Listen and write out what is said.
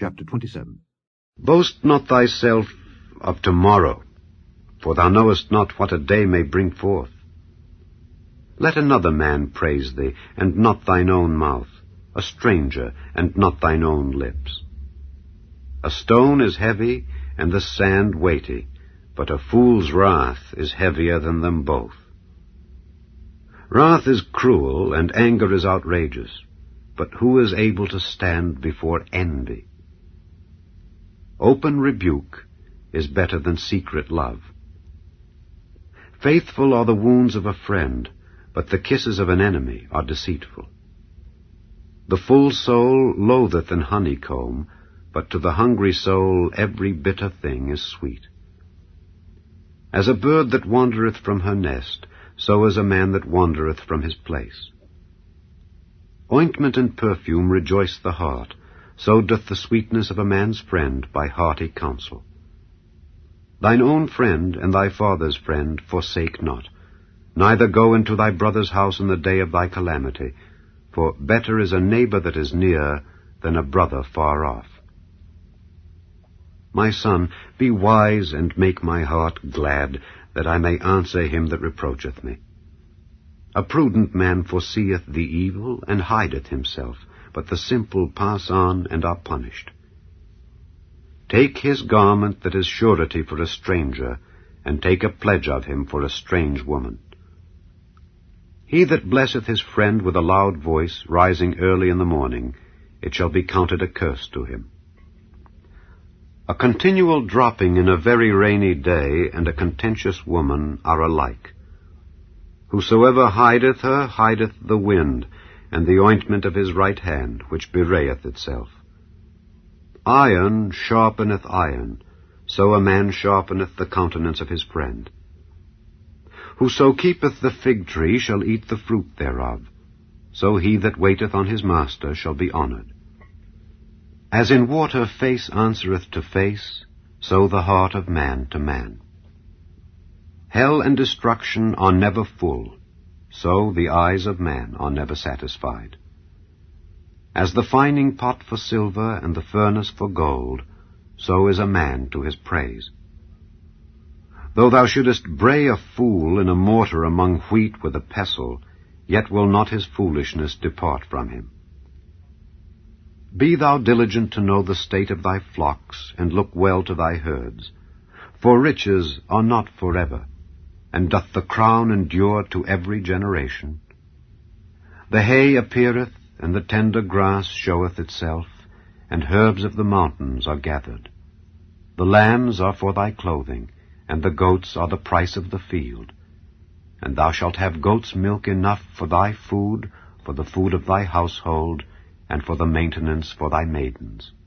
Chapter 27. Boast not thyself of tomorrow, for thou knowest not what a day may bring forth. Let another man praise thee, and not thine own mouth, a stranger, and not thine own lips. A stone is heavy, and the sand weighty, but a fool's wrath is heavier than them both. Wrath is cruel, and anger is outrageous, but who is able to stand before envy? Open rebuke is better than secret love. Faithful are the wounds of a friend, but the kisses of an enemy are deceitful. The full soul loatheth an honeycomb, but to the hungry soul every bitter thing is sweet. As a bird that wandereth from her nest, so is a man that wandereth from his place. Ointment and perfume rejoice the heart, so doth the sweetness of a man's friend by hearty counsel. Thine own friend and thy father's friend forsake not, neither go into thy brother's house in the day of thy calamity, for better is a neighbor that is near than a brother far off. My son, be wise and make my heart glad, that I may answer him that reproacheth me. A prudent man foreseeth the evil, and hideth himself, but the simple pass on and are punished. Take his garment that is surety for a stranger, and take a pledge of him for a strange woman. He that blesseth his friend with a loud voice, rising early in the morning, it shall be counted a curse to him. A continual dropping in a very rainy day and a contentious woman are alike. Whosoever hideth her hideth the wind, and the ointment of his right hand, which bewrayeth itself. Iron sharpeneth iron, so a man sharpeneth the countenance of his friend. Whoso keepeth the fig tree shall eat the fruit thereof, so he that waiteth on his master shall be honored. As in water face answereth to face, so the heart of man to man. Hell and destruction are never full, so the eyes of man are never satisfied. As the fining pot for silver and the furnace for gold, so is a man to his praise. Though thou shouldest bray a fool in a mortar among wheat with a pestle, yet will not his foolishness depart from him. Be thou diligent to know the state of thy flocks, and look well to thy herds. For riches are not forever, and doth the crown endure to every generation? The hay appeareth, and the tender grass showeth itself, and herbs of the mountains are gathered. The lambs are for thy clothing, and the goats are the price of the field. And thou shalt have goats' milk enough for thy food, for the food of thy household, and for the maintenance for thy maidens.